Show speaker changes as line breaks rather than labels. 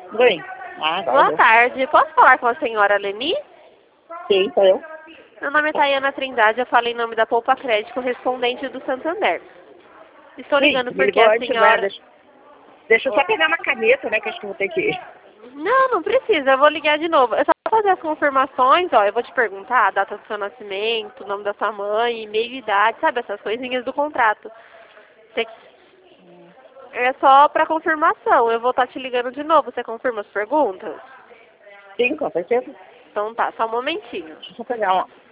Oi. Ah,
Boa
agora
tarde. Posso falar com a senhora Leni?
sim, sou eu.
Meu nome é Tayana Trindade, eu falo em nome da Poupa Crédito, correspondente do Santander. Estou
Sim,
ligando
me
porque
ligou
a
antes, né?
senhora...
Deixa eu só pegar uma caneta, né? Que acho que eu vou ter que ir.
Não, não precisa, eu vou ligar de novo. É só fazer as confirmações, ó, eu vou te perguntar a data do seu nascimento, o nome da sua mãe, e-mail e idade, sabe, essas coisinhas do contrato. Você- É só para confirmação, eu vou estar te ligando de novo, você confirma as perguntas?
Sim, com certeza.
Então tá, só um momentinho.
Deixa eu só pegar uma.